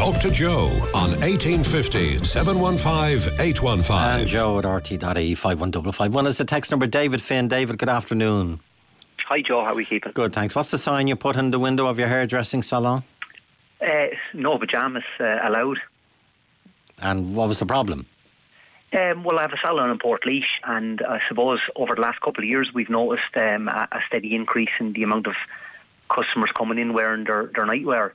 Talk to Joe on 1850 715 815. And Joe at rt.ie 51551 is the text number. David Finn. David, good afternoon. Hi Joe, how are we keeping? Good, thanks. What's the sign you put in the window of your hairdressing salon? No pyjamas allowed. And what was the problem? Well, I have a salon in Portlaoise, and I suppose over the last couple of years we've noticed a steady increase in the amount of customers coming in wearing their nightwear.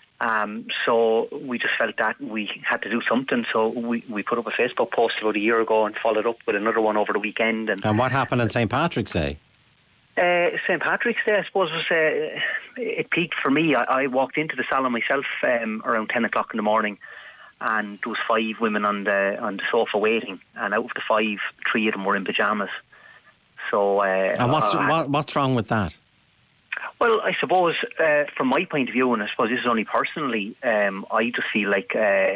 So we just felt that we had to do something, so we put up a Facebook post about a year ago and followed up with another one over the weekend. And what happened on St. Patrick's Day? St. Patrick's Day, I suppose, was it peaked for me. I walked into the salon myself around 10 o'clock in the morning, and there was 5 women on the sofa waiting, and out of the 5, 3 of them were in pyjamas. So, and what's wrong with that? Well, I suppose from my point of view, and I suppose this is only personally, I just feel like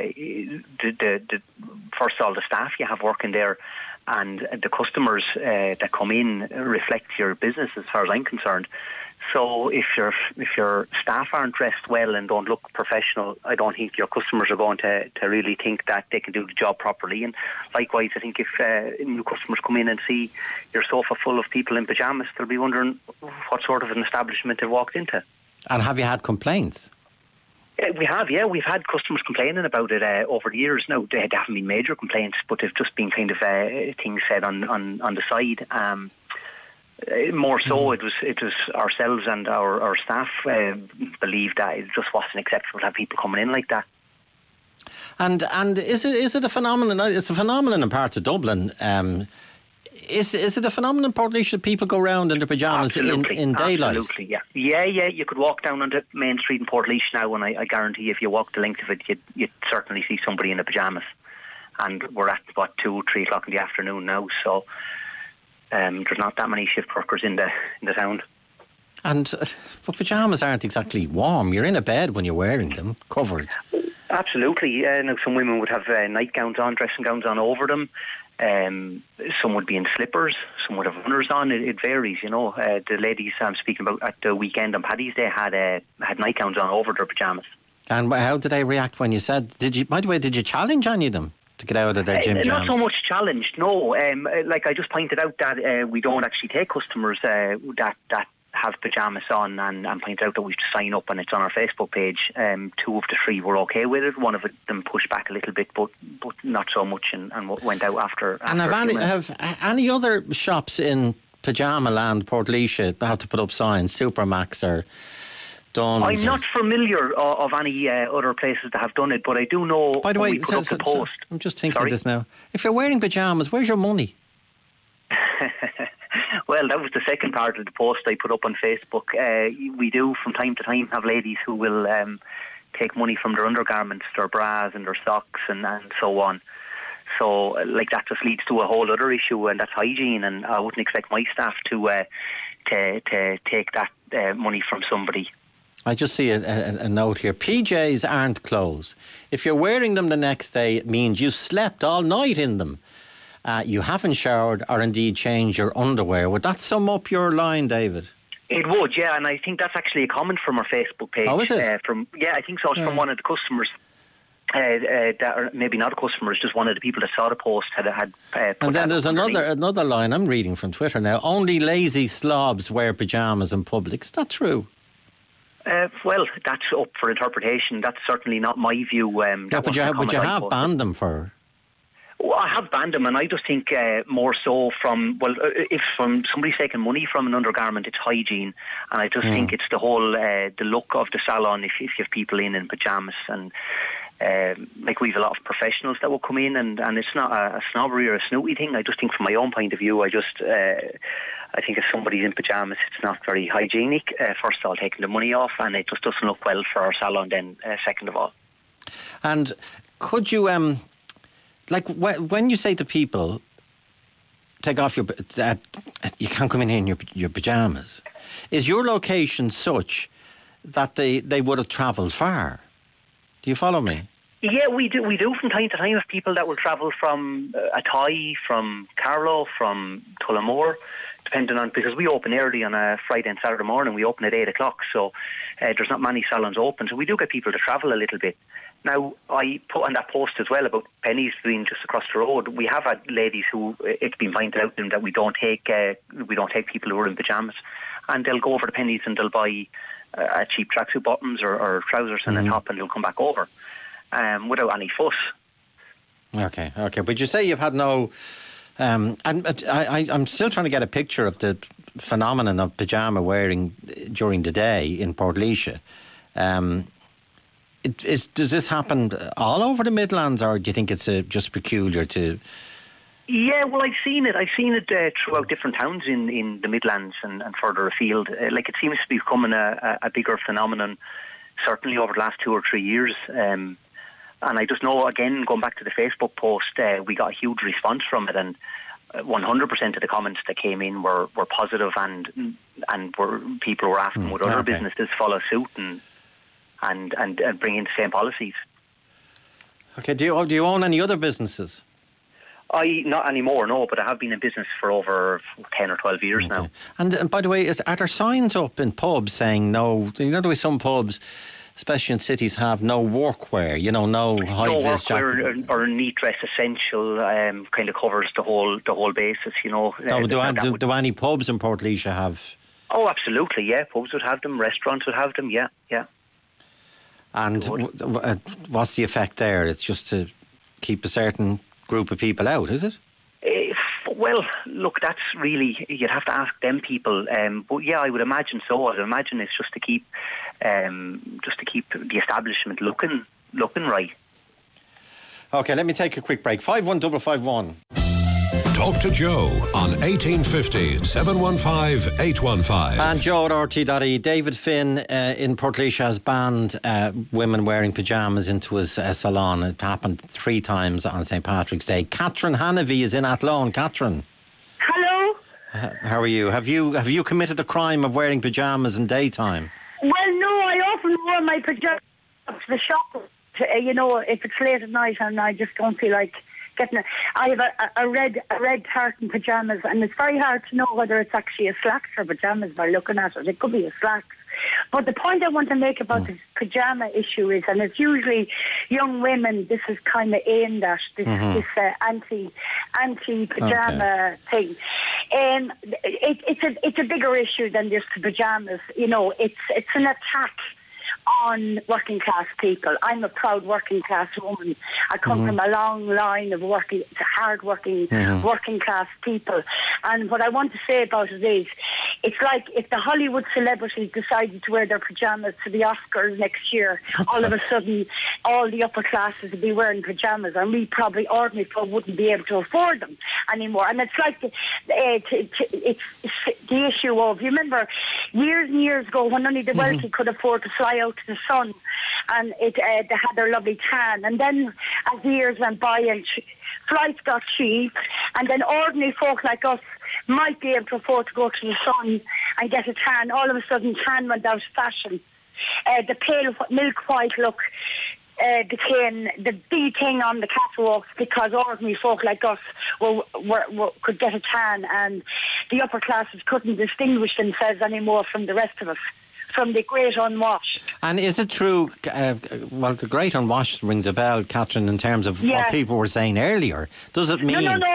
the first of all, the staff you have working there and the customers that come in reflect your business as far as I'm concerned. So if your staff aren't dressed well and don't look professional, I don't think your customers are going to really think that they can do the job properly. And likewise, I think if new customers come in and see your sofa full of people in pyjamas, they'll be wondering what sort of an establishment they've walked into. And have you had complaints? We have, yeah. We've had customers complaining about it over the years. Now, they haven't been major complaints, but they've just been kind of things said on the side. More so, it was ourselves and our staff believed that it just wasn't acceptable to have people coming in like that. And is it a phenomenon? It's a phenomenon in parts of Dublin. Is it a phenomenon in Portlaoise that people go around in their pyjamas in daylight? Absolutely, yeah. Yeah. You could walk down onto Main Street in Portlaoise now, and I guarantee if you walk the length of it, you'd certainly see somebody in the pyjamas. And we're at, 2, 3 o'clock in the afternoon now, so there's not that many shift workers in the town. And but pyjamas aren't exactly warm. You're in a bed when you're wearing them, covered. Absolutely. Now, some women would have nightgowns on, dressing gowns on over them. Some would be in slippers, some would have runners on. It varies, you know. The ladies I'm speaking about at the weekend on Paddy's Day had nightgowns on over their pyjamas. And how did they react when you said? By the way, did you challenge any of them to get out of their gym jams? Not so much challenged, no. Like I just pointed out that we don't actually take customers that have pyjamas on, and pointed out that we have to sign up, and it's on our Facebook page. 2 of the 3 were okay with it. One of them pushed back a little bit, but not so much, and went out after. And have any other shops in pyjama land, Portlaoise, had to put up signs, Supermax or Dunn's? I'm not familiar of any other places that have done it, but I do know. By the way, put up the post. I'm just thinking of this now. If you're wearing pyjamas, where's your money? Well, that was the second part of the post I put up on Facebook. We do from time to time have ladies who will take money from their undergarments, their bras and their socks and so on. So like that just leads to a whole other issue, and that's hygiene, and I wouldn't expect my staff to take that money from somebody. I just see a note here. PJs aren't clothes. If you're wearing them the next day, it means you slept all night in them. You haven't showered or indeed changed your underwear. Would that sum up your line, David? It would, yeah, and I think that's actually a comment from our Facebook page. Oh, is it? I think so. It's from one of the customers. Or maybe not a customer, it's just one of the people that saw the post had put. And then there's another line I'm reading from Twitter now. Only lazy slobs wear pyjamas in public. Is that true? Well, that's up for interpretation. That's certainly not my view. But you have banned them for... Well, I have banned them, and I just think more so if from somebody's taking money from an undergarment, it's hygiene, and I just think it's the whole the look of the salon. If you have people in pyjamas, and like we have a lot of professionals that will come in, and it's not a snobbery or a snooty thing. I just think from my own point of view, I think if somebody's in pyjamas, it's not very hygienic. First of all, taking the money off, and it just doesn't look well for our salon. Then, second of all, and could you like when you say to people, take off you can't come in here in your pyjamas, is your location such that they would have travelled far? Do you follow me? Yeah, we do. We do from time to time have people that will travel from Athy, from Carlow, from Tullamore, depending on, because we open early on a Friday and Saturday morning. We open at 8 o'clock, so there's not many salons open. So we do get people to travel a little bit. Now, I put on that post as well about Pennies being just across the road. We have had ladies who it's been pointed out to them that we don't take people who are in pyjamas, and they'll go over to Pennies and they'll buy a cheap tracksuit bottoms or trousers and a top, and they'll come back over without any fuss. Okay. But you say you've had no... and I'm still trying to get a picture of the phenomenon of pyjama wearing during the day in Portlaoise. Does this happen all over the Midlands, or do you think it's just peculiar to... Yeah, well, I've seen it. I've seen it throughout different towns in the Midlands and further afield. Like, it seems to be becoming a bigger phenomenon, certainly over the last 2 or 3 years. And I just know, again, going back to the Facebook post, we got a huge response from it, and 100% of the comments that came in were positive, and people were asking would other businesses follow suit and bring in the same policies. Okay, do you own any other businesses? Not anymore, no, but I have been in business for over 10 or 12 years now. And by the way, are there signs up in pubs saying no? You know, the way some pubs, especially in cities, have no workwear, no high-vis jacket? No workwear or neat dress essential kind of covers the whole basis, No, do any pubs in Portlaoise have? Oh, absolutely, yeah. Pubs would have them, restaurants would have them, yeah. And what's the effect there? It's just to keep a certain group of people out, is it? Well, look, that's really, you'd have to ask them people. But yeah, I would imagine so. I'd imagine it's just to keep the establishment looking right. Okay, let me take a quick break. 51551. Talk to Joe on 1850 715 815. And Joe at RT.ie. David Finn in Portlaoise has banned women wearing pyjamas into his salon. It happened 3 times on St. Patrick's Day. Catherine Hanavy is in Athlone. Catherine. Hello. How are you? Have you committed a crime of wearing pyjamas in daytime? Well, no, I often wear my pyjamas to the shop. If it's late at night and I just don't feel like getting it. I have a red tartan pyjamas, and it's very hard to know whether it's actually a slacks or pyjamas by looking at it. It could be a slacks. But the point I want to make about this pyjama issue is, and it's usually young women, this is kind of aimed at, this anti-pyjama thing. It's a bigger issue than just the pyjamas. It's an attack on working class people. I'm a proud working class woman. I come from a long line of hard working working class people. And what I want to say about it is, it's like if the Hollywood celebrities decided to wear their pyjamas to the Oscars next year, all of a sudden all the upper classes would be wearing pyjamas, and we probably ordinary folk wouldn't be able to afford them anymore. And it's like it's the issue of, you remember years and years ago when only the wealthy could afford to fly out to the sun, and they had their lovely tan, and then as the years went by and flights got cheap, and then ordinary folk like us might be able to afford to go to the sun and get a tan. All of a sudden tan went out of fashion. The pale milk white look became the big thing on the catwalks because ordinary folk like us could get a tan, and the upper classes couldn't distinguish themselves anymore from the rest of us, from the great unwashed. And is it true, the great unwashed rings a bell, Catherine, in terms of what people were saying earlier. Does it mean... No.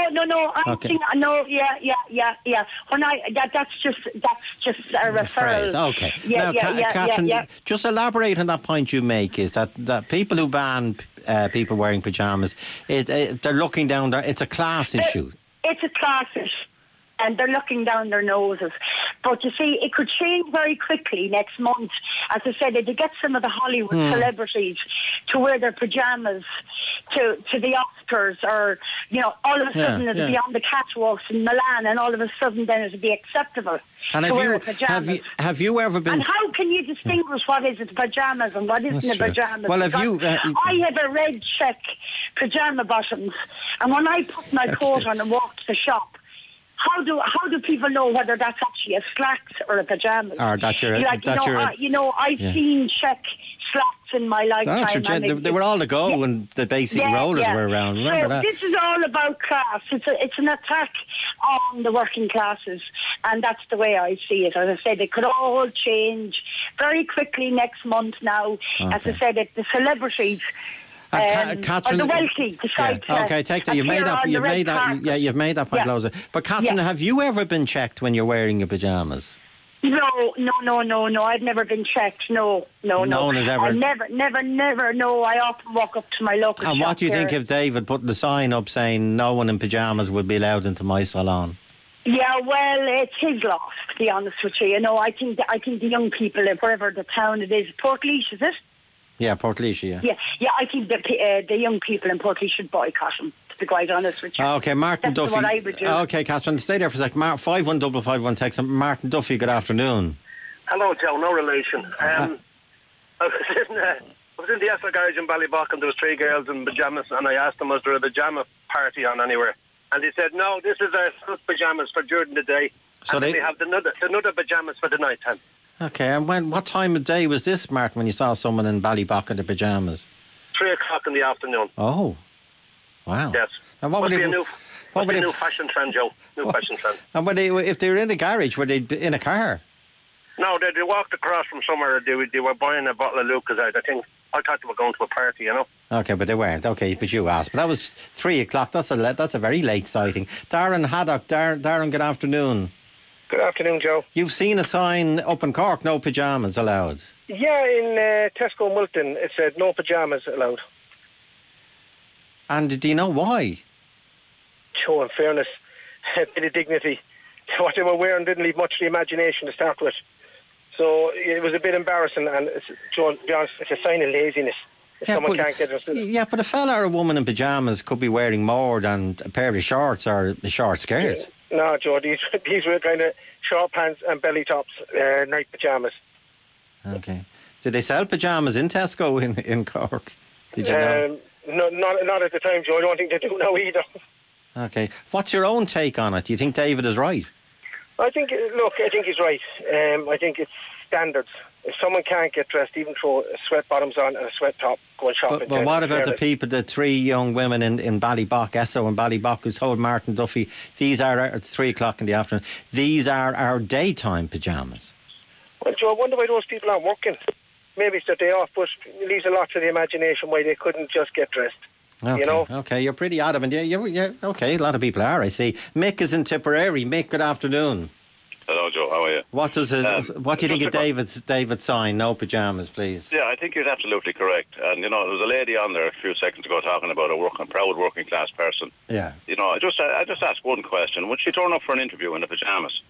Yeah. That's just a referral. Phrase. Okay. Catherine, just elaborate on that point you make, is that people who ban people wearing pyjamas, they're looking down there, it's a class issue. It's a class issue, and they're looking down their noses. But you see, it could change very quickly next month. As I said, to get some of the Hollywood celebrities to wear their pyjamas to the Oscars, or, all of a sudden it'll be on the catwalks in Milan, and all of a sudden then it'll be acceptable to wear pyjamas. Have you ever been... And how can you distinguish what is it pyjamas and what isn't a pyjamas? Well, have you... I have a red check pyjama bottoms, and when I put my coat on and walk to the shop, how do people know whether that's actually a slacks or a pyjamas? Or that's your... I've seen check slacks in my lifetime. They were all the go when the basic rollers were around. Remember that? This is all about class. It's an attack on the working classes, and that's the way I see it. As I said, it could all change very quickly next month now. Okay. As I said, the celebrities. Catherine, or the wealthy decide okay, take that. You've made that point, Loza. But Catherine, have you ever been checked when you're wearing your pyjamas? No. I've never been checked. No. No one has ever. I never. No, I often walk up to my local shop. And what do you think of David putting the sign up saying no one in pyjamas would be allowed into my salon? Yeah, well, it's his loss, to be honest with you. You know, I think the young people, wherever the town it is, Portlaoise, is it? Yeah, Portlaoise, yeah. Yeah, I think the young people in Portlaoise should boycott him, to be quite honest with you. Okay, Martin That's Duffy. what I would do. Okay, Catherine, stay there for a sec. 51551 text. Martin Duffy, good afternoon. Hello, Joe, no relation. I was in the Esler garage in Ballybock and there was 3 girls in pyjamas and I asked them, was there a pyjama party on anywhere? And they said, no, this is our pyjamas for during the day. So and they have the another pyjamas for the night time. Okay, and what time of day was this, Martin, when you saw someone in Ballybock in the pyjamas? 3 o'clock in the afternoon. Oh, wow. Yes. And what would be a new fashion trend, Joe. Fashion trend. And if they were in the garage, were they in a car? No, they walked across from somewhere. They were buying a bottle of Lucozade. I thought they were going to a party, you know. Okay, but they weren't. Okay, but you asked. But that was 3 o'clock. That's a very late sighting. Darren Haddock. Darren, good afternoon. Good afternoon, Joe. You've seen a sign up in Cork, no pyjamas allowed. Yeah, in Tesco Milton, it said no pyjamas allowed. And do you know why? Joe, in fairness, a bit of dignity. What they were wearing didn't leave much to the imagination to start with. So it was a bit embarrassing, and Joe, to be honest, it's a sign of laziness. Someone can't get it. Yeah, but a fella or a woman in pyjamas could be wearing more than a pair of shorts or a short skirt. Yeah. No, Joe, these were kind of short pants and belly tops, night pyjamas. Okay. Did they sell pyjamas in Tesco in Cork? Did you know? No, not at the time, Joe. I don't think they do now either. Okay. What's your own take on it? Do you think David is right? I think he's right. I think it's standards. If someone can't get dressed, even throw sweat bottoms on and a sweat top, going shopping. But what about the 3 young women in Ballybock, Esso and Ballybock, who told Martin Duffy, these are at 3 o'clock in the afternoon, these are our daytime pyjamas? Well, Joe, I wonder why those people aren't working. Maybe it's their day off, but it leaves a lot to the imagination why they couldn't just get dressed. Okay, you know? Okay, you're pretty adamant. Yeah, okay, a lot of people are, I see. Mick is in Tipperary. Mick, good afternoon. Hello, Joe. How are you? What do you think of David's sign? No pyjamas, please. Yeah, I think he's absolutely correct. And there was a lady on there a few seconds ago talking about a proud working class person. Yeah. I just asked one question: would she turn up for an interview in the pyjamas?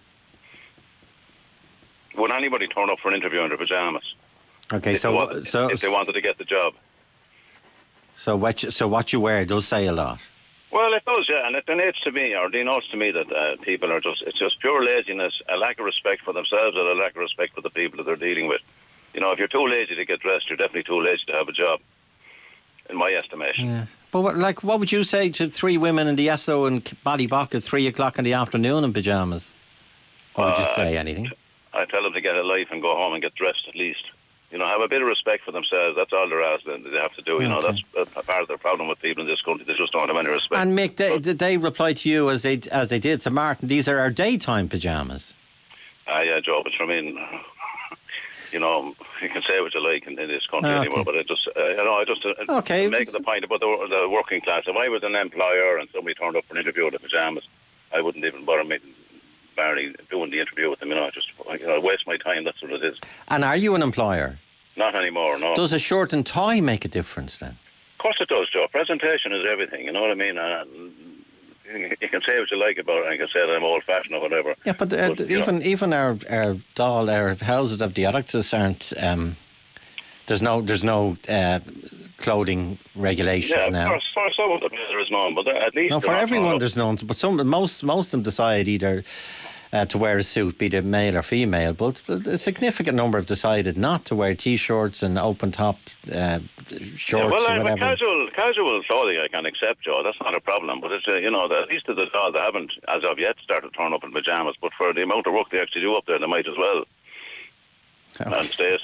Would anybody turn up for an interview in their pyjamas? Okay, if they wanted to get the job. So what you wear does say a lot. Well, it does, yeah, and it denotes to me that people are it's just pure laziness, a lack of respect for themselves and a lack of respect for the people that they're dealing with. If you're too lazy to get dressed, you're definitely too lazy to have a job, in my estimation. Yes. But what would you say to 3 women in the Esso and Ballybock at 3 o'clock in the afternoon in pyjamas? Or would you say anything? I tell them to get a life and go home and get dressed at least. Have a bit of respect for themselves. That's all they're asking. They have to do. Okay. That's a part of their problem with people in this country. They just don't have any respect. And Mick, did they reply to you as they did to Martin? These are our daytime pyjamas. Yeah, Joe. But I mean, you can say what you like in this country anymore. But I just make the point about the working class. If I was an employer and somebody turned up for an interview in the pyjamas, I wouldn't even bother barely doing the interview with them. I waste my time. That's what it is. And are you an employer? Not anymore, no. Does a shirt and tie make a difference then? Of course it does, Joe. Presentation is everything, you know what I mean? You can say what you like about it, and you can say that I'm old-fashioned or whatever. Yeah, but even our houses of dialectus aren't... There's no clothing regulations now. Yeah, for some of them there is none, but at least... No, for everyone there's none, but most of them decide either to wear a suit, be it male or female, but a significant number have decided not to wear T-shirts and open-top shorts or whatever. Casual clothing I can accept, Joe, that's not a problem, but it's, at least to the they haven't, as of yet, started turning up in pyjamas, but for the amount of work they actually do up there, they might as well. Okay. And stay asleep.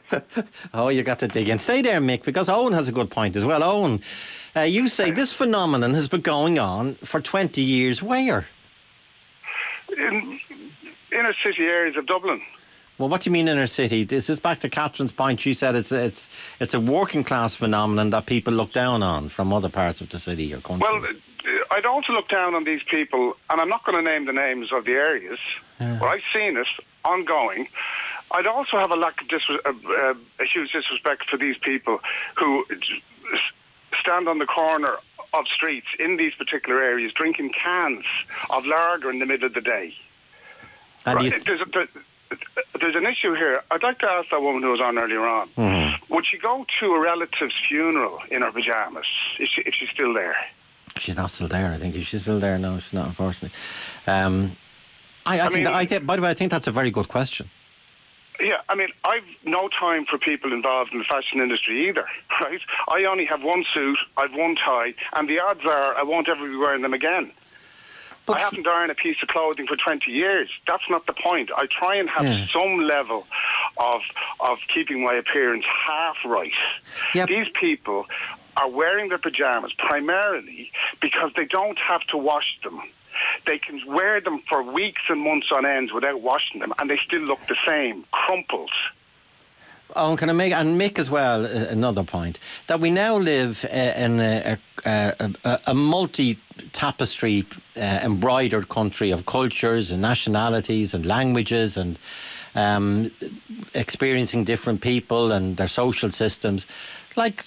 Oh, you got to dig in. Stay there, Mick, because Owen has a good point as well. Owen, you say this phenomenon has been going on for 20 years. Where? In inner city areas of Dublin. Well, what do you mean inner city? This is back to Catherine's point. She said it's a working class phenomenon that people look down on from other parts of the city or country. Well, I don't look down on these people, and I'm not going to name the names of the areas, but I've seen it ongoing. I'd also have a huge disrespect for these people who stand on the corner of streets in these particular areas drinking cans of lager in the middle of the day. And There's an issue here. I'd like to ask that woman who was on earlier on, would she go to a relative's funeral in her pyjamas if she's still there? She's not still there, I think. Is she still there? No, she's not, unfortunately. I think that's a very good question. Yeah, I mean, I've no time for people involved in the fashion industry either, right? I only have one suit, I've one tie, and the odds are I won't ever be wearing them again. But I haven't ironed a piece of clothing for 20 years. That's not the point. I try and have some level of keeping my appearance half right. Yep. These people are wearing their pyjamas primarily because they don't have to wash them. They can wear them for weeks and months on end without washing them, and they still look the same, crumpled. Oh, can I make, and Mick as well, another point, that we now live in a multi-tapestry embroidered country of cultures and nationalities and languages and experiencing different people and their social systems. Like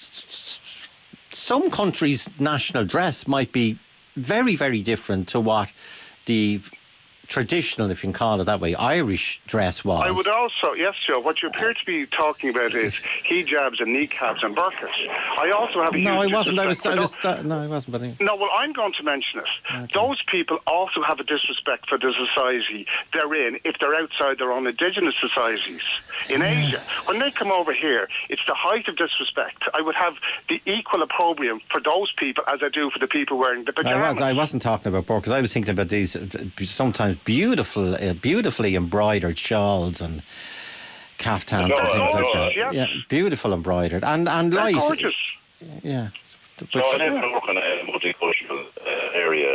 some countries' national dress might be very, very different to what the traditional, if you can call it that way, Irish dress was. I would also, yes, Joe, what you appear to be talking about is hijabs and niqabs and burqas. I also have a huge... No, I wasn't. No, I wasn't. But no, well, I'm going to mention it. Okay. Those people also have a disrespect for the society they're in if they're outside their own indigenous societies. In Asia, when they come over here, it's the height of disrespect. I would have the equal opprobrium for those people as I do for the people wearing the pyjamas. I wasn't talking about burqas. I was thinking about these sometimes beautifully embroidered shawls and caftans and things like that. Yes. Yeah, beautiful embroidered and light. Gorgeous. Yeah. So I live in a multicultural area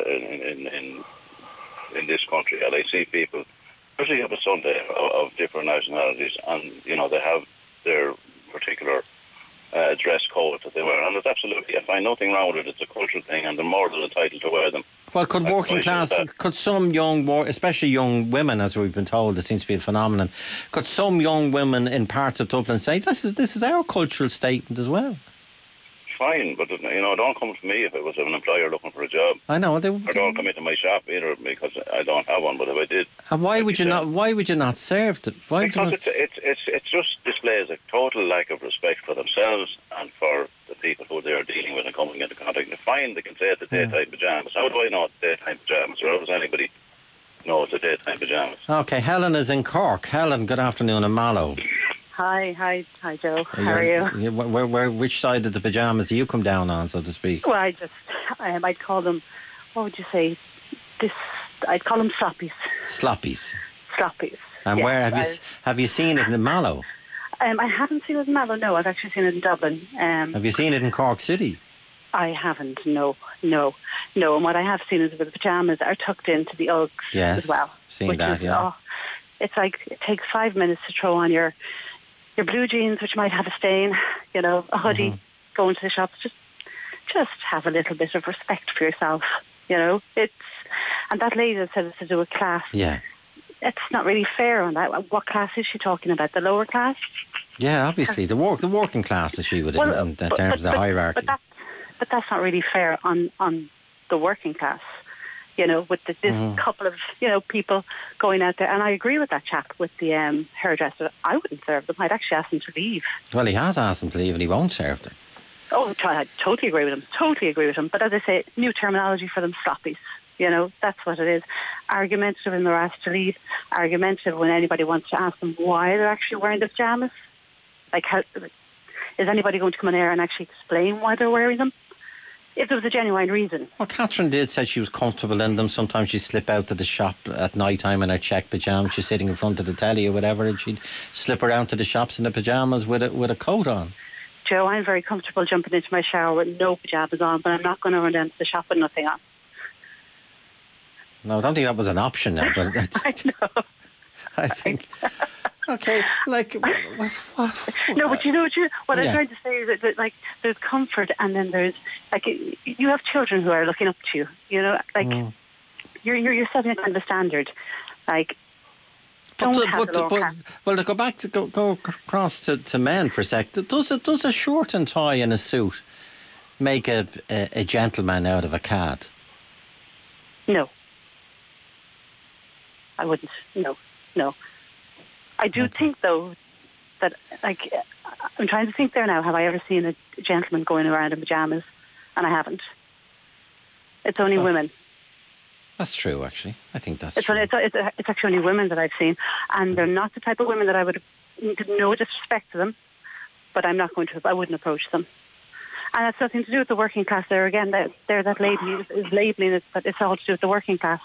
in this country, and I see people, especially on a Sunday, of different nationalities, and they have their particular dress code that they wear, and it's absolutely, I find nothing wrong with it. It's a cultural thing, and they're more than entitled to wear them. Well, could some young, especially young women, as we've been told, it seems to be a phenomenon, could some young women in parts of Dublin say, this is our cultural statement as well? Fine, but don't come to me if it was an employer looking for a job. I know. Or don't come into my shop either because I don't have one. But if I did, and why would you not serve it? Because it just displays a total lack of respect for themselves and for the people who they are dealing with and coming into contact. Fine, they can say it's a daytime pyjamas. How do I know it's daytime pyjamas? Or how does anybody know it's a daytime pyjamas? Okay, Helen is in Cork. Helen, good afternoon, in Mallow. Hi, Joe. How are you? Which side of the pyjamas do you come down on, so to speak? Well, I'd call them, what would you say? I'd call them sloppies. Sloppies. And yes, where have you seen it in Mallow? I haven't seen it in Mallow. No, I've actually seen it in Dublin. Have you seen it in Cork City? I haven't. No. And what I have seen is the pyjamas are tucked into the Uggs as well. Seen that, yeah. It's like it takes 5 minutes to throw on your blue jeans, which might have a stain, a hoodie, go into the shops, just have a little bit of respect for yourself, and that lady that said it's to do with class. Yeah. It's not really fair on that. What class is she talking about? The lower class? Yeah, obviously. The working class is she would in terms of the hierarchy. But that's not really fair on the working class. With this couple of, people going out there. And I agree with that chap with the hairdresser. I wouldn't serve them. I'd actually ask them to leave. Well, he has asked them to leave and he won't serve them. Oh, I totally agree with him. But as I say, new terminology for them, sloppies. That's what it is. Argumentative when they're asked to leave. Argumentative when anybody wants to ask them why they're actually wearing the pyjamas. Like, is anybody going to come in there and actually explain why they're wearing them? if there was a genuine reason. Well, Catherine did say she was comfortable in them. Sometimes she'd slip out to the shop at night time in her check pyjamas. She's sitting in front of the telly or whatever, and she'd slip around to the shops in the pyjamas with a coat on. Joe, I'm very comfortable jumping into my shower with no pyjamas on, but I'm not going to run down to the shop with nothing on. No, I don't think that was an option now, but I know. I think. Okay, like what? No, but you know what I'm trying to say is that like there's comfort, and then there's like you have children who are looking up to you. You know, like you're setting a kind of a standard. Like, well, to go across to men for a sec. Does a shirt and tie and a suit make a gentleman out of a cad? No, I wouldn't. No. I do think, though, that, like, I'm trying to think there now, have I ever seen a gentleman going around in pyjamas? And I haven't. It's only women. That's true, actually. I think that's true. It's actually only women that I've seen. And they're not the type of women that I would, no disrespect to them, but I wouldn't approach them. And that's nothing to do with the working class there. Again, that lady is labelling it, but it's all to do with the working class.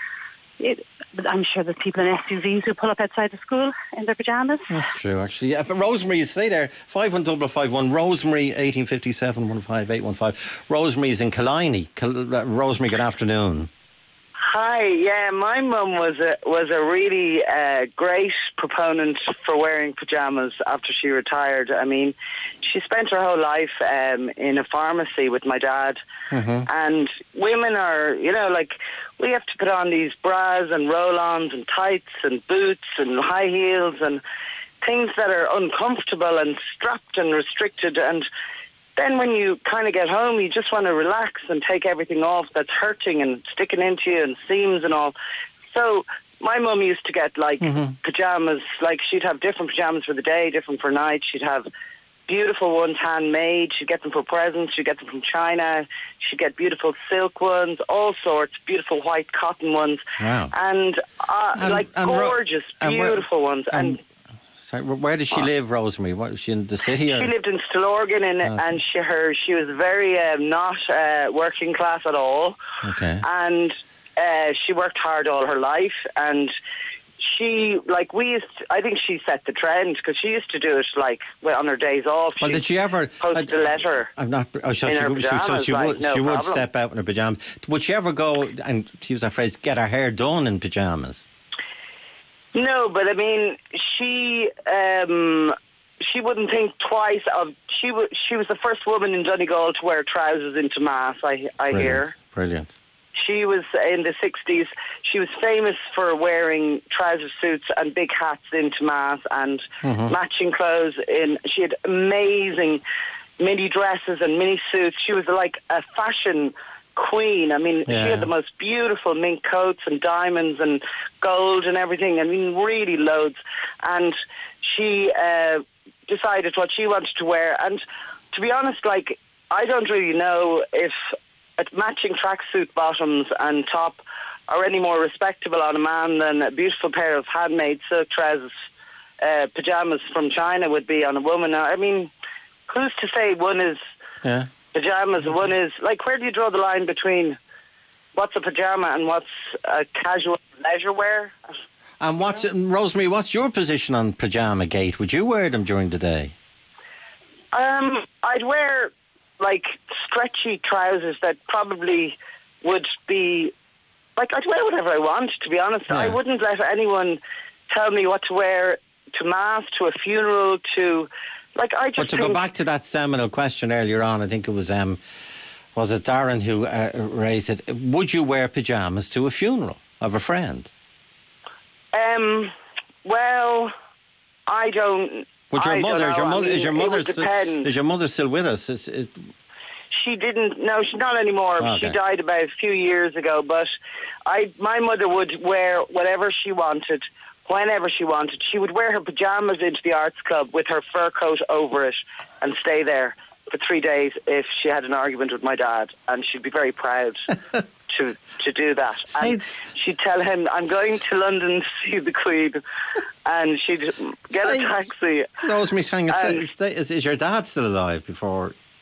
I'm sure there's people in SUVs who pull up outside the school in their pyjamas. That's true, actually. Yeah, but Rosemary, you stay there. 51551. Rosemary, 1857 15815. Rosemary's in Killiney. Rosemary, good afternoon. Hi, yeah, my mum was a really great proponent for wearing pyjamas after she retired. I mean, she spent her whole life in a pharmacy with my dad, and women are, like, we have to put on these bras and roll-ons and tights and boots and high heels and things that are uncomfortable and strapped and restricted, and then when you kind of get home, you just want to relax and take everything off that's hurting and sticking into you and seams and all. So my mum used to get, like, pyjamas. Like, she'd have different pyjamas for the day, different for night. She'd have beautiful ones handmade. She'd get them for presents. She'd get them from China. She'd get beautiful silk ones, all sorts, beautiful white cotton ones. Wow. And gorgeous, beautiful ones. And sorry, where did she live, Rosemary? Was she in the city? Or? She lived in Stillorgan, and she was very not working class at all. Okay. And she worked hard all her life, and she, like, I think she set the trend, because she used to do it, like, on her days off. Well, did she ever post a letter? I'm not. She would step out in her pyjamas. Would she ever go and, to use that phrase, get her hair done in pyjamas? No, but I mean, she wouldn't think twice of. She was the first woman in Donegal to wear trousers into mass. I hear. Brilliant. She was in the 60s. She was famous for wearing trouser suits and big hats into mass and matching clothes. She had amazing mini dresses and mini suits. She was like a fashion queen. I mean, she had the most beautiful mink coats and diamonds and gold and everything. I mean, really loads. And she decided what she wanted to wear. And to be honest, like, I don't really know if matching tracksuit bottoms and top are any more respectable on a man than a beautiful pair of handmade silk trousers, pyjamas from China would be on a woman. I mean, who's to say one is pyjamas and one is, like, where do you draw the line between what's a pyjama and what's a casual leisure wear? And Rosemary, what's your position on pyjama gate? Would you wear them during the day? I'd wear, like, stretchy trousers that probably would be, like, I'd wear whatever I want, to be honest. I wouldn't let anyone tell me what to wear to mass, to a funeral, to, like, I just. But to go back to that seminal question earlier on, I think it was it Darren who raised it? Would you wear pyjamas to a funeral of a friend? Well, I don't. But is your mother still with us? She didn't. No, she's not anymore. Okay. She died about a few years ago. But my mother would wear whatever she wanted, whenever she wanted. She would wear her pyjamas into the arts club with her fur coat over it and stay there for 3 days if she had an argument with my dad, and she'd be very proud to do that. And she'd tell him, I'm going to London to see the Queen, and she'd get a taxi. Rosemary's hanging. Is your dad still alive before?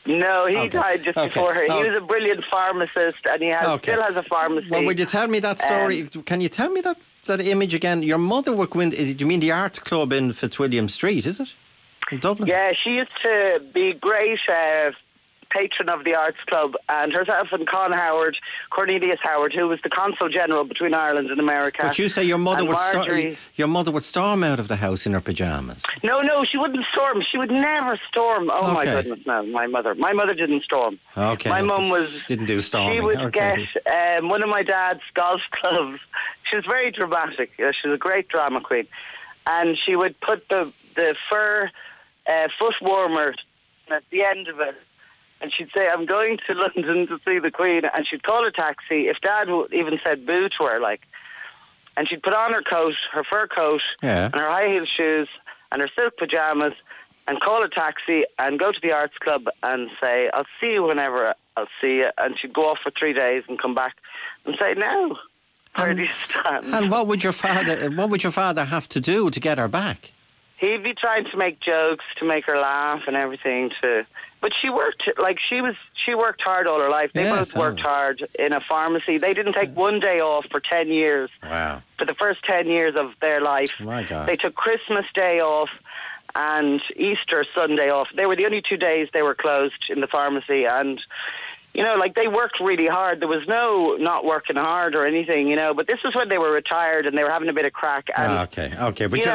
No, he died just before her. He was a brilliant pharmacist, and he still has a pharmacy. Well, would you tell me that story? Can you tell me that image again? Your mother would go in. Do you mean the Arts Club in Fitzwilliam Street, is it? In Dublin? Yeah, she used to be great patron of the Arts Club, and herself and Cornelius Howard, who was the Consul General between Ireland and America. But you say your mother would storm out of the house in her pyjamas. No, she wouldn't storm. She would never storm. Oh my goodness, no, my mother didn't storm. Okay. My mum didn't do storming. She would get one of my dad's golf clubs. She was very dramatic. She was a great drama queen, and she would put the fur foot warmer at the end of it. And she'd say, I'm going to London to see the Queen. And she'd call a taxi. If Dad even said boo to her, and she'd put on her coat, her fur coat, and her high heel shoes, and her silk pyjamas, and call a taxi, and go to the Arts Club and say, I'll see you whenever I'll see you. And she'd go off for 3 days and come back and say, no, where do you stand? And what would your father have to do to get her back? He'd be trying to make jokes to make her laugh and everything. But she worked she worked hard all her life. They both worked hard in a pharmacy. They didn't take one day off for 10 years. Wow! For the first 10 years of their life, my God, they took Christmas Day off and Easter Sunday off. They were the only 2 days they were closed in the pharmacy, and they worked really hard. There was no not working hard or anything, But this was when they were retired and they were having a bit of crack. And, okay. But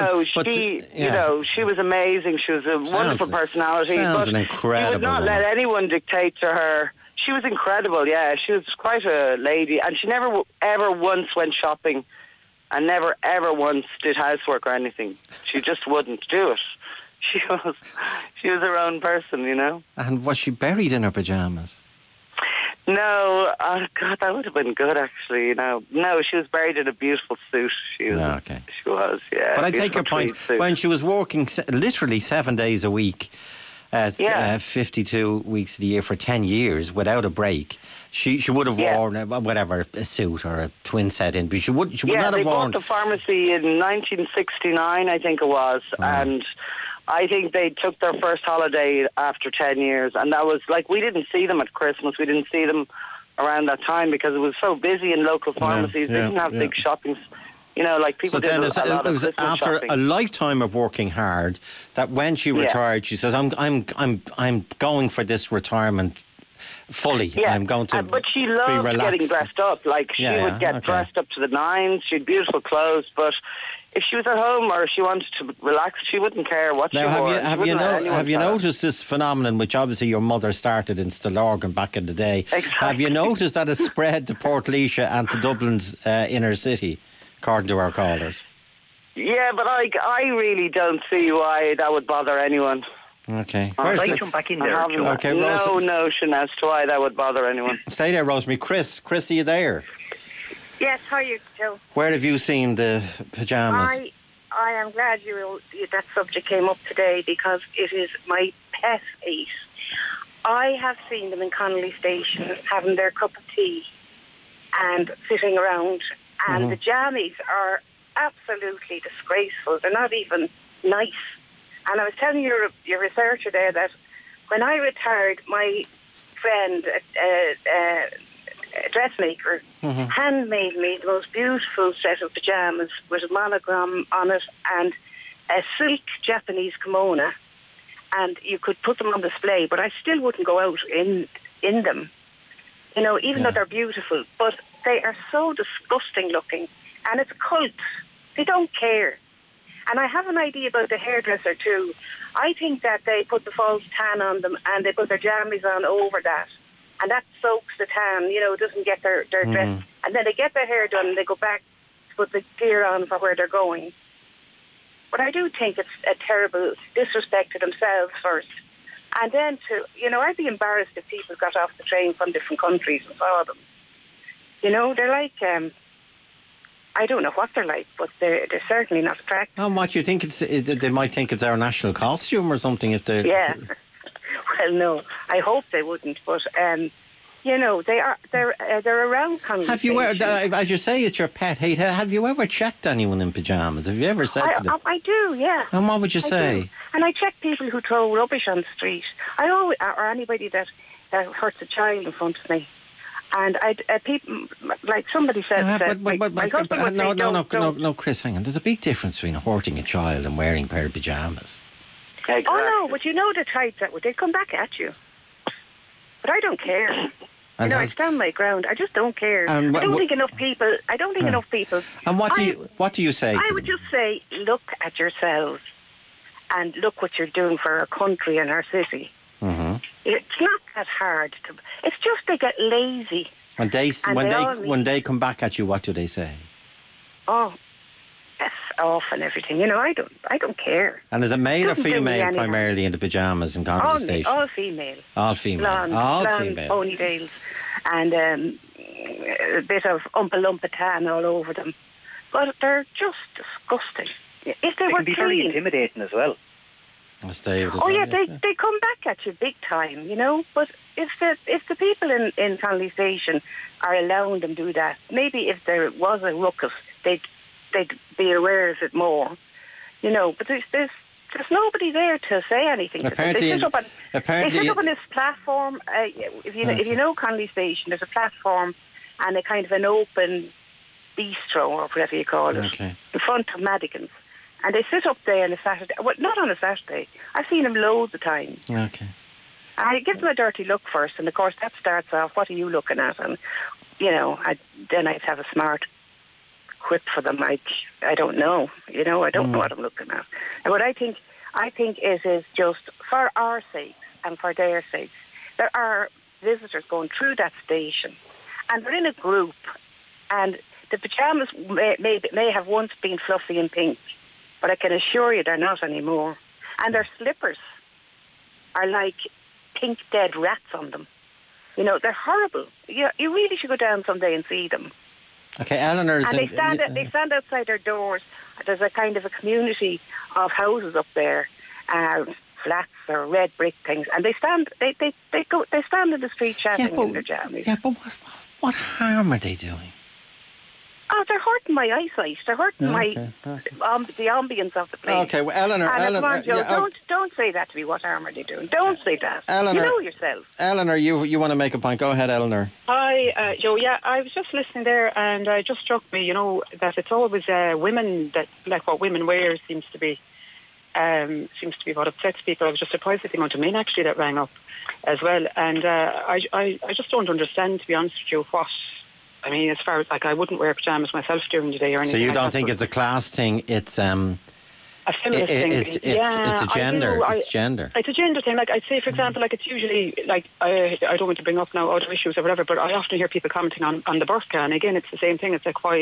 she was amazing. She was a wonderful personality. Sounds an incredible She would not let anyone dictate to her. She was incredible, yeah. She was quite a lady. And she never, ever once went shopping and never, ever once did housework or anything. She just wouldn't do it. She was her own person, And was she buried in her pyjamas? No, oh God, that would have been good actually. No, she was buried in a beautiful suit. She was, yeah. But I take your point. When she was working literally 7 days a week, 52 weeks of the year for 10 years without a break, she would have worn a suit or a twin set in, but she would not have worn. They bought the pharmacy in 1969, I think it was, and I think they took their first holiday after 10 years, and that was we didn't see them at Christmas. We didn't see them around that time because it was so busy in local pharmacies. They didn't have big shoppings. People did a lot of Christmas after shopping. a lifetime of working hard that when she retired, she says, I'm going for this retirement fully. Yeah. I'm going to but she loved getting dressed up. She would get dressed up to the nines. She had beautiful clothes, but if she was at home or if she wanted to relax, she wouldn't care what she wore. Have you noticed this phenomenon, which obviously your mother started in Stillorgan back in the day? Exactly. Have you noticed that it's spread to Portlaoise and to Dublin's inner city, according to our callers? Yeah, but I really don't see why that would bother anyone. Okay. I'd like to jump back in there. Okay, no notion as to why that would bother anyone. Stay there, Rosemary. Chris, are you there? Yes, how are you, Joe? Where have you seen the pyjamas? I am glad that subject came up today because it is my pet hate. I have seen them in Connolly Station having their cup of tea and sitting around, and the jammies are absolutely disgraceful. They're not even nice. And I was telling your researcher there that when I retired, my friend, a dressmaker, handmade me the most beautiful set of pyjamas with a monogram on it and a silk Japanese kimono, and you could put them on display, but I still wouldn't go out in them, even though they're beautiful, but they are so disgusting looking, and it's a cult. They don't care. And I have an idea about the hairdresser too. I think that they put the false tan on them and they put their jammies on over that. And that soaks the tan, doesn't get their dress. And then they get their hair done and they go back to put the gear on for where they're going. But I do think it's a terrible disrespect to themselves first. And then I'd be embarrassed if people got off the train from different countries and saw them. They're like, I don't know what they're like, but they're certainly not attractive. And what you think they might think it's our national costume or something if they... Yeah. Well, no, I hope they wouldn't, but they're around Connolly. Have you ever, as you say, it's your pet hate? Have you ever checked anyone in pyjamas? Have you ever said to them? I do, yeah. And what would you say? And I check people who throw rubbish on the street. I always, or anybody that hurts a child in front of me. And people, like somebody said, no, Chris, hang on. There's a big difference between hurting a child and wearing a pair of pyjamas. Exactly. Oh no, but you know the type that they come back at you. But I don't care. I stand my ground. I just don't care. I don't think enough people. And what do you say? I would just say, look at yourselves, and look what you're doing for our country and our city. Mm-hmm. It's not that hard. It's just they get lazy. And when they come back at you, what do they say? Oh, F off and everything. I don't care. And is it male or female primarily in the pyjamas in Connolly Station? All female. All female. Blonde ponytails and a bit of umpa-lumpa tan all over them. But they're just disgusting. If they can be very intimidating as well. They come back at you big time, But if the people in Connolly Station are allowing them to do that, maybe if there was a ruckus, they'd be aware of it more, But there's nobody there to say anything. Apparently, they sit up on this platform. If you know Connolly Station, there's a platform and a kind of an open bistro or whatever you call it in front of Madigan's. And they sit up there on a Saturday. Well, not on a Saturday. I've seen them loads of times. Okay. I give them a dirty look first, and of course that starts off, what are you looking at? And, then I'd have a smart quip for them, like, I don't know. I don't know what I'm looking at. And what I think it is just for our sakes and for their sakes. There are visitors going through that station, and they're in a group, and the pyjamas may have once been fluffy and pink, but I can assure you they're not anymore. And their slippers are like pink dead rats on them. They're horrible. You really should go down someday and see them. Okay, Eleanor... And they stand outside their doors. There's a kind of a community of houses up there, flats or red brick things, and they stand in the street chatting in their jammies. Yeah, but what harm are they doing? Oh, they're hurting my eyesight. They're hurting the ambience of the place. Okay, well, Eleanor, don't say that to me. What harm are they doing? Don't say that. Eleanor, you know yourself. Eleanor, you want to make a point? Go ahead, Eleanor. Hi, Joe. Yeah, I was just listening there, and it just struck me, that it's always women that, like, what women wear seems to be what upsets people. I was just surprised at the amount of men actually that rang up as well, and I just don't understand, to be honest with you, what. I mean, as far as, I wouldn't wear pyjamas myself during the day or anything. So you don't think it's a class thing? It's a feminist thing. It's a gender. It's gender. It's a gender thing. Like, I'd say, for example, it's usually, I don't want to bring up now other issues or whatever, but I often hear people commenting on the burqa, and again, it's the same thing. It's like, why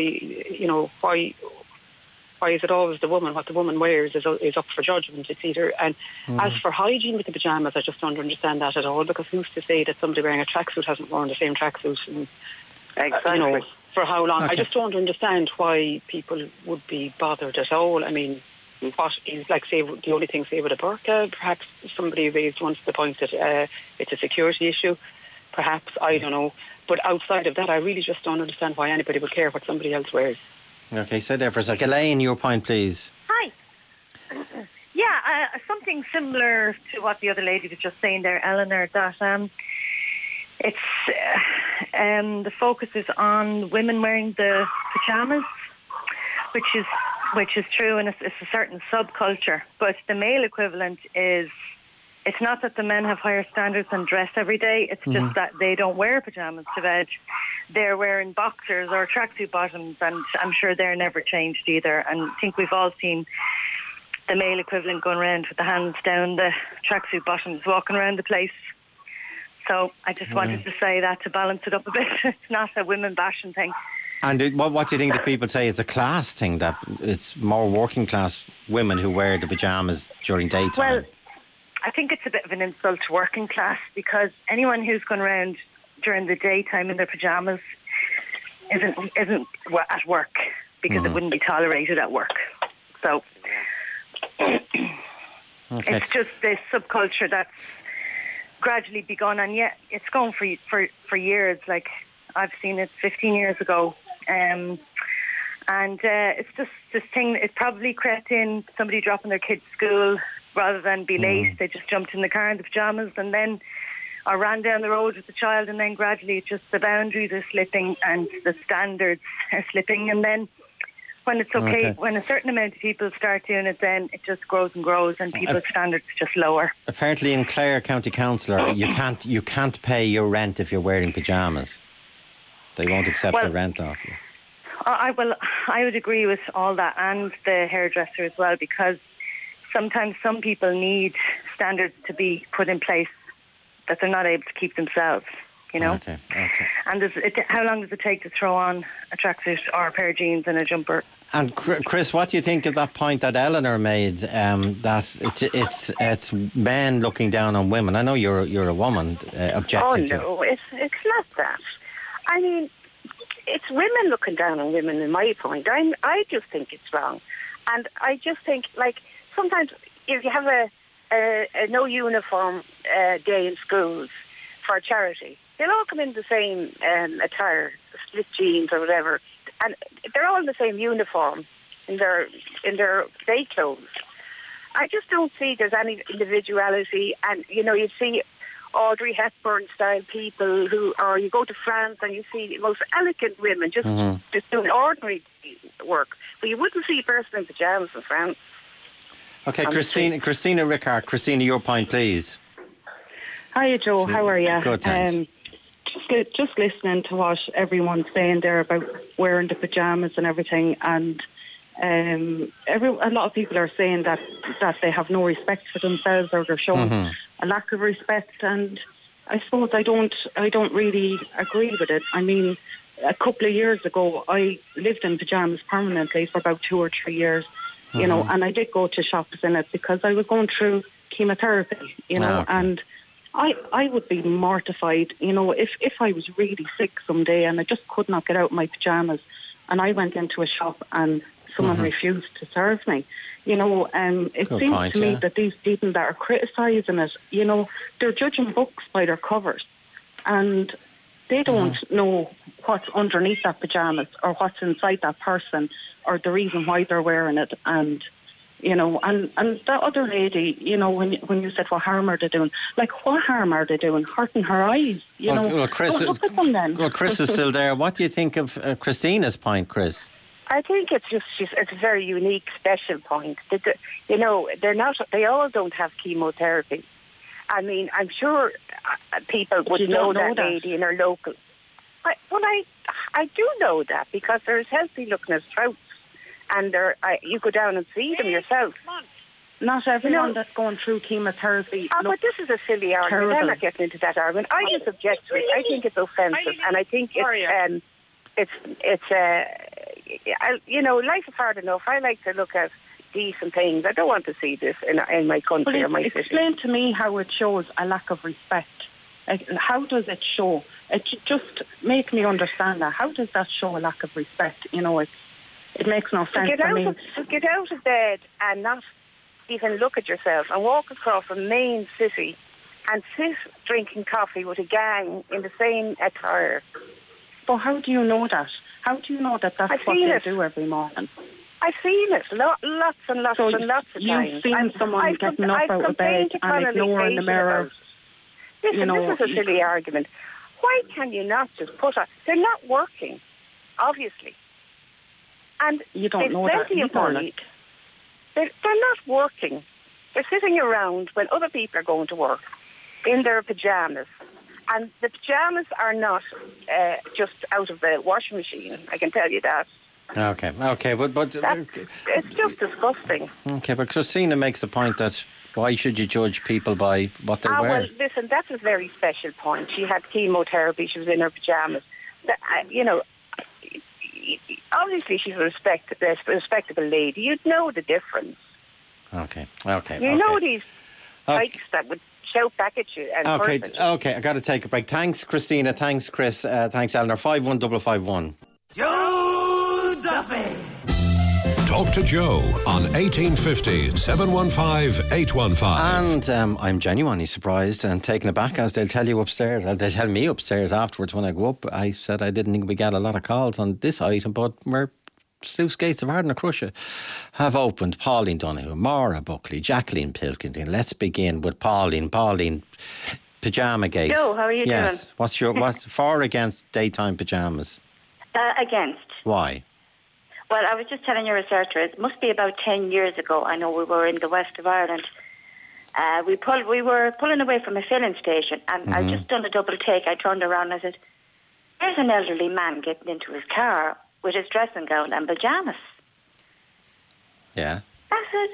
is it always the woman? What the woman wears is up for judgment. It's either, and as for hygiene with the pyjamas, I just don't understand that at all, because who's to say that somebody wearing a tracksuit hasn't worn the same tracksuit and exactly. For how long? Okay. I just don't understand why people would be bothered at all. I mean, what is, say, the only thing, say, with a burqa, perhaps somebody raised once the point that it's a security issue, perhaps, I don't know. But outside of that, I really just don't understand why anybody would care what somebody else wears. Okay, stay there for a second. Elaine, your point, please. Hi. Yeah, something similar to what the other lady was just saying there, Eleanor, that it's the focus is on women wearing the pyjamas, which is true, and it's a certain subculture. But the male equivalent is, it's not that the men have higher standards and dress every day. It's just that they don't wear pyjamas to bed. They're wearing boxers or tracksuit bottoms, and I'm sure they're never changed either. And I think we've all seen the male equivalent going around with the hands down the tracksuit bottoms, walking around the place. So I just wanted to say that to balance it up a bit. It's not a women bashing thing. And what do you think that people say it's a class thing, that it's more working class women who wear the pyjamas during daytime? Well, I think it's a bit of an insult to working class, because anyone who's going around during the daytime in their pyjamas isn't at work, because it wouldn't be tolerated at work. So it's just this subculture that's gradually begun, and yet it's going for years. Like, I've seen it 15 years ago, and it's just this thing. It probably crept in, somebody dropping their kids to school rather than be late. They just jumped in the car in the pyjamas, and then I ran down the road with the child, and then gradually just the boundaries are slipping and the standards are slipping. And then when it's okay, when a certain amount of people start doing it, then it just grows and grows, and people's standards just lower. Apparently in Clare County Councillor, you can't pay your rent if you're wearing pyjamas. They won't accept the rent off you. I would agree with all that, and the hairdresser as well, because sometimes some people need standards to be put in place that they're not able to keep themselves, you know. Okay. And how long does it take to throw on a tracksuit or a pair of jeans and a jumper? And Chris, what do you think of that point that Eleanor made, that it's men looking down on women? I know you're a woman objecting to. Oh no, it's not that. I mean, it's women looking down on women. In my point, I just think it's wrong, and I just think, like, sometimes if you have a no uniform day in schools for a charity, they'll all come in the same attire, split jeans or whatever, and they're all in the same uniform in their day clothes. I just don't see there's any individuality, and you know, you see Audrey Hepburn style people or you go to France and you see the most elegant women just doing ordinary work, but you wouldn't see a person in pyjamas in France. Okay, Christina Rickard. Christina, your point, please. Hiya, Joe. How are you? Good, thanks. Just listening to what everyone's saying there about wearing the pyjamas and everything, and a lot of people are saying that they have no respect for themselves, or they're showing a lack of respect. And I suppose I don't really agree with it. I mean, a couple of years ago, I lived in pyjamas permanently for about 2 or 3 years. You know, and I did go to shops in it because I was going through chemotherapy, you know, and I would be mortified, you know, if I was really sick someday and I just could not get out of my pyjamas and I went into a shop and someone refused to serve me. You know, it seems to me that these people that are criticising it, you know, they're judging books by their covers, and they don't know what's underneath that pyjamas or what's inside that person, or the reason why they're wearing it. And you know, and that other lady, you know, when you said what harm are they doing, like what harm are they doing? Hurting her eyes, you know. Well, Chris, look at them then. Well, Chris is still there. What do you think of Christina's point, Chris? I think it's a very unique, special point. You know, they all don't have chemotherapy. I mean, I'm sure people would know that lady in her local. Well, I do know that because they're as healthy looking as trouts, and you go down and see them yourself. Not everyone that's going through chemotherapy. But this is a silly argument. I'm not getting into that argument. I just object to it. I think it's offensive, and I think you know, life is hard enough. I like to look at decent things. I don't want to see this in my country or my city. Explain to me how it shows a lack of respect. How does it show? Just make me understand that. How does that show a lack of respect? You know, it makes no sense to me. To get out of bed and not even look at yourself and walk across a main city and sit drinking coffee with a gang in the same attire. But how do you know that? How do you know that that's what they do every morning? I've seen it lots and lots and lots of times. You've seen someone getting up out of bed and ignoring the mirror. Listen, this is a silly argument. Why can you not just put on... They're not working, obviously. And you don't know that either. They're not working. They're sitting around when other people are going to work in their pyjamas. And the pyjamas are not just out of the washing machine, I can tell you that. Okay, but it's just disgusting. Okay, but Christina makes the point that why should you judge people by what they wear? Well, listen, that's a very special point. She had chemotherapy, she was in her pyjamas. You know, obviously she's a respectable lady. You'd know the difference. Okay. You know these bikes that would shout back at you. Okay, I got to take a break. Thanks, Christina. Thanks, Chris. Thanks, Eleanor. 51551. Joe Duffy. Talk to Joe on 1850 715 815. And I'm genuinely surprised and taken aback, as they'll tell you upstairs. They'll tell me upstairs afterwards when I go up. I said I didn't think we get a lot of calls on this item, but we're sluice gates of Ardna Crusher have opened. Pauline Donoghue, Maura Buckley, Jacqueline Pilkington. Let's begin with Pauline. Pauline, pyjama gate. Joe, how are you doing? What's for or against daytime pyjamas? Against. Why? Well, I was just telling your researcher, it must be about 10 years ago. I know we were in the west of Ireland. We were pulling away from a filling station, and I just done a double take. I turned around and I said, there's an elderly man getting into his car with his dressing gown and pyjamas. Yeah. I said,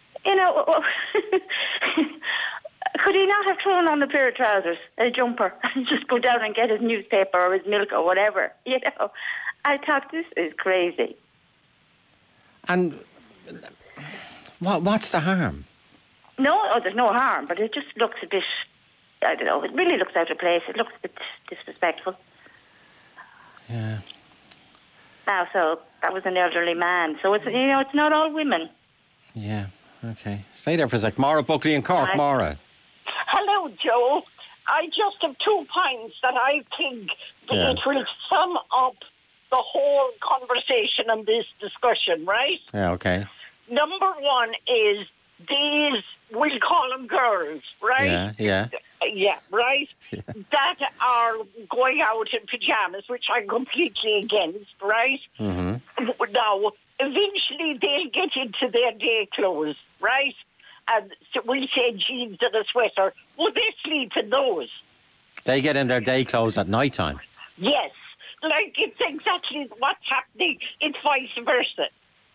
could he not have thrown on a pair of trousers, a jumper, and just go down and get his newspaper or his milk or whatever? I thought, this is crazy. And what's the harm? No, there's no harm, but it just looks a bit, I don't know, it really looks out of place. It looks a bit disrespectful. Yeah. Now, so that was an elderly man. So it's it's not all women. Yeah. Okay. Stay there for a sec. Maura Buckley in Cork. Hi. Maura. Hello, Joe. I just have 2 points that I think it will sum up the whole conversation and this discussion, right? Yeah. Okay. Number 1 is these, we'll call them girls, right? Yeah. Yeah, right? Yeah. That are going out in pyjamas, which I'm completely against, right? Mm-hmm. Now, eventually they'll get into their day clothes, right? And so we'll say jeans and a sweater. Will they sleep in those? They get in their day clothes at night time. Yes. Like, it's exactly what's happening. It's vice versa.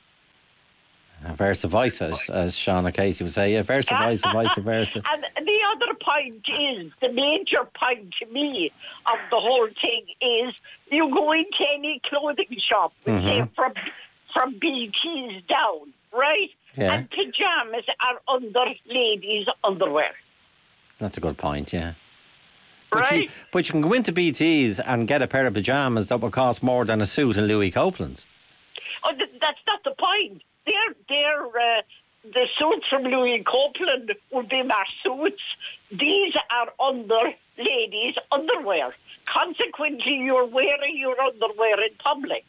Versa vice, as Shauna Casey would say. Yeah, versa vice, vice versa. And the other point is, the major point to me of the whole thing is, you go into any clothing shop, say from BTs down, right? Yeah. And pyjamas are under ladies' underwear. That's a good point, yeah. Right? But you can go into BT's and get a pair of pyjamas that will cost more than a suit in Louis Copeland's. Oh, that's not the point. The suits from Louis Copeland would be my suits. These are under ladies' underwear. Consequently, you're wearing your underwear in public.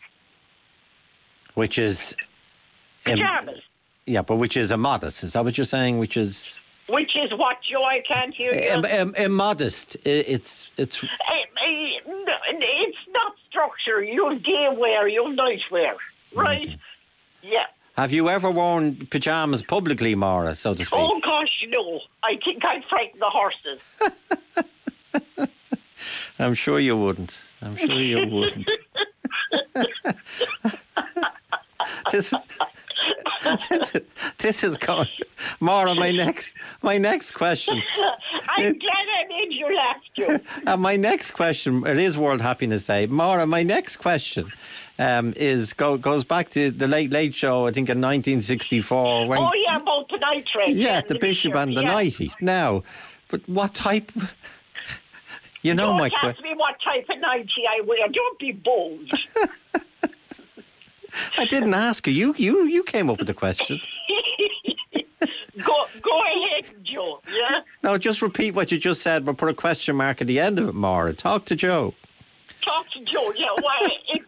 Which is... pyjamas. Yeah, but which is immodest. Is that what you're saying? Which is what, Joe? I can't hear you. Immodest. It's not structure. You'll day wear, you'll night wear. Right? Okay. Yeah. Have you ever worn pyjamas publicly, Maura, so to speak? Oh, gosh, no. I think I'd frighten the horses. I'm sure you wouldn't. This is going. Maura, my next question. I'm glad I made you laugh, Joe. My next question, it is World Happiness Day. Maura, my next question goes back to the Late Show, I think in 1964. When, about the night train. Yeah, the Bishop and the Nightie. Now, but what type... You know, don't ask me what type of nightie I wear. Don't be bold. I didn't ask you. You came up with the question. Go ahead, Joe. Yeah. No, just repeat what you just said, but put a question mark at the end of it, Maura. Talk to Joe. Yeah. Why?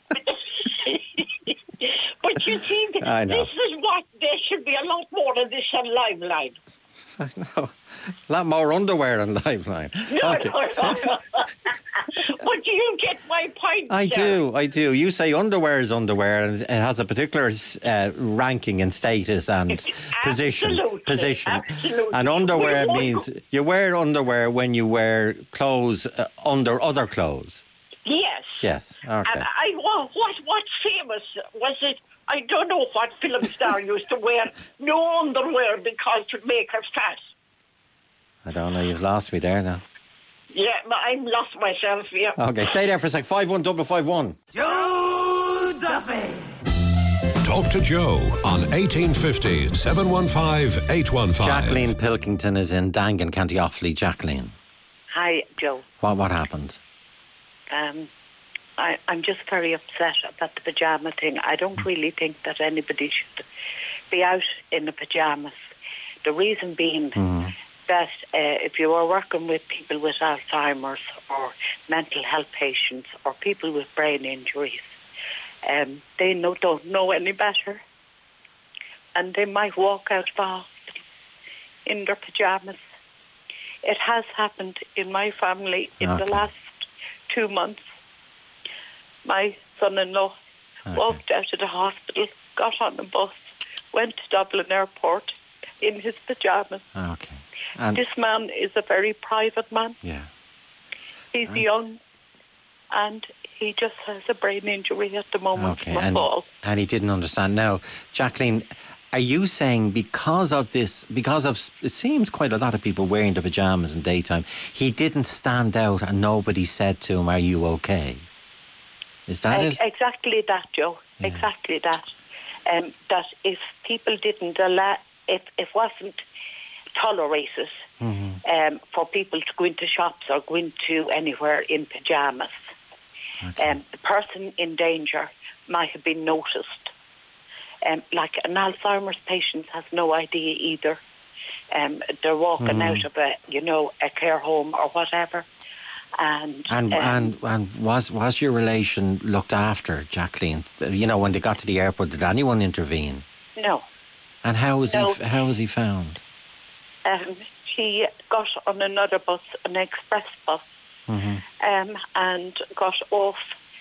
But you see, this is what there should be a lot more of this on Liveline. I know. A lot more underwear on Liveline. No. But do you get my point, I do. You say underwear is underwear, and it has a particular ranking and status and position. Absolutely. And underwear means you wear underwear when you wear clothes under other clothes. Yes. Okay. And what's famous was it? I don't know what film star used to wear no underwear because it would make her fat. I don't know. You've lost me there now. Yeah, I'm lost myself, yeah. Okay, stay there for a sec. 51551. Joe Duffy. Talk to Joe on 1850 715 815. Jacqueline Pilkington is in Dangan, County Offaly. Jacqueline. Hi, Joe. What happened? I'm just very upset about the pyjama thing. I don't really think that anybody should be out in the pyjamas. The reason being that if you are working with people with Alzheimer's or mental health patients or people with brain injuries, They don't know any better. And they might walk out of the hospital in their pyjamas. It has happened in my family in the last 2 months. My son-in-law walked out of the hospital, got on a bus, went to Dublin Airport in his pyjamas. Okay. And this man is a very private man. Yeah. He's young, and he just has a brain injury at the moment from a and, fall. And he didn't understand. Now, Jacqueline, are you saying because of it seems quite a lot of people wearing the pyjamas in daytime, he didn't stand out and nobody said to him, "Are you okay?" Is that it? Exactly that, Joe. Yeah. Exactly that. That if people didn't allow, if it wasn't tolerated for people to go into shops or go into anywhere in pyjamas, the person in danger might have been noticed. Like an Alzheimer's patient has no idea either. They're walking out of a care home or whatever. And was your relation looked after, Jacqueline? When they got to the airport, did anyone intervene? No. And how was he found? He got on another bus, an express bus, and got off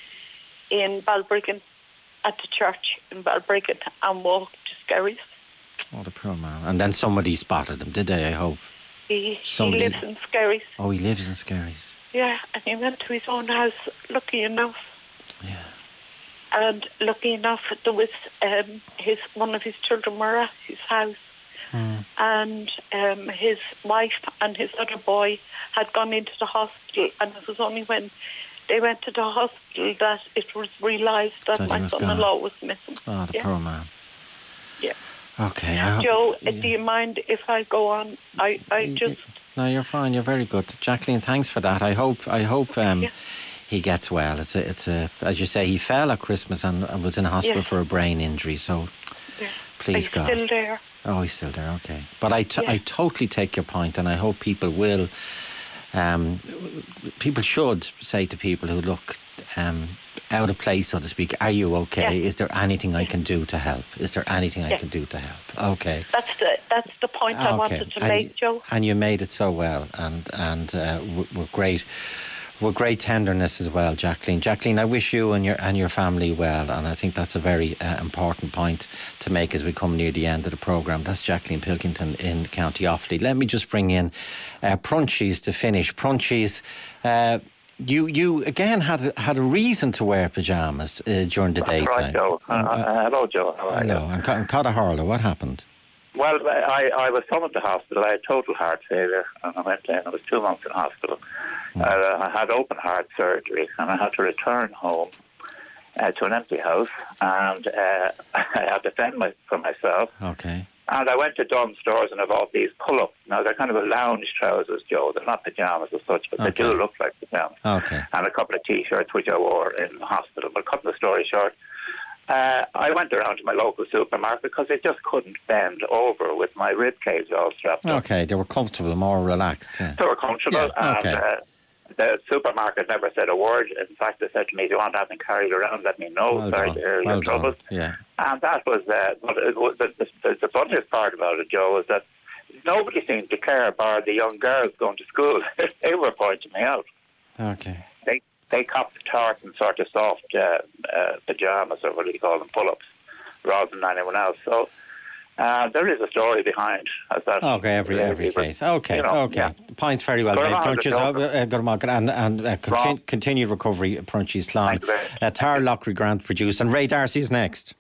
in Balbriggan at the church in Balbriggan and walked to Skerries. Oh, the poor man! And then somebody spotted him, did they? I hope. He lives in Skerries. Oh, he lives in Skerries. Yeah, and he went to his own house, lucky enough. Yeah. And lucky enough, there was one of his children were at his house. And his wife and his other boy had gone into the hospital, and it was only when they went to the hospital that it was realised that my son-in-law was missing. Oh, the poor man. Yeah. Okay. Joe, do you mind if I go on? I just... No, you're fine. You're very good, Jacqueline. Thanks for that. I hope he gets well. It's a as you say, he fell at Christmas and was in hospital for a brain injury. So, please God. He's still there. Oh, he's still there. Okay, but I totally take your point, and I hope people will. People should say to people who look out of place, so to speak, "Are you okay? Is there anything I can do to help? Is there anything I can do to help?" Okay. That's the point I wanted to make, Joe. And you made it so well, and with great tenderness as well, Jacqueline. Jacqueline, I wish you and your family well, and I think that's a very important point to make as we come near the end of the programme. That's Jacqueline Pilkington in County Offaly. Let me just bring in Prunchies to finish. Prunchies, you again had a reason to wear pyjamas during the daytime. Right, Joe. Hello, Joe. How are you? Hello. I'm Codahorla. What happened? Well, I was summoned to hospital. I had total heart failure, and I went in. I was 2 months in hospital. I had open heart surgery, and I had to return home to an empty house, and I had to fend for myself. Okay. And I went to Dunnes Stores and I bought these pull-ups. Now, they're kind of a lounge trousers, Joe. They're not pyjamas as such, but they do look like pyjamas. Okay. And a couple of T-shirts, which I wore in the hospital. But cut the story short, I went around to my local supermarket because I just couldn't bend over with my rib cage all strapped up. Okay, they were comfortable, more relaxed. Yeah. They were comfortable, and the supermarket never said a word. In fact, they said to me, "Do you want anything carried around? Let me know. Sorry to hear your troubles." Yeah. And that was, the funniest part about it, Joe, is that nobody seemed to care bar the young girls going to school. They were pointing me out. Okay. They copped the tartan sort of soft pyjamas, or what do you call them, pull-ups, rather than anyone else. So there is a story behind that. Okay, every case. Okay, okay. Points very well made. Prunchies, and continued recovery, Prunchies Slán. Tara Lockery Grant produced, and Ray Darcy is next.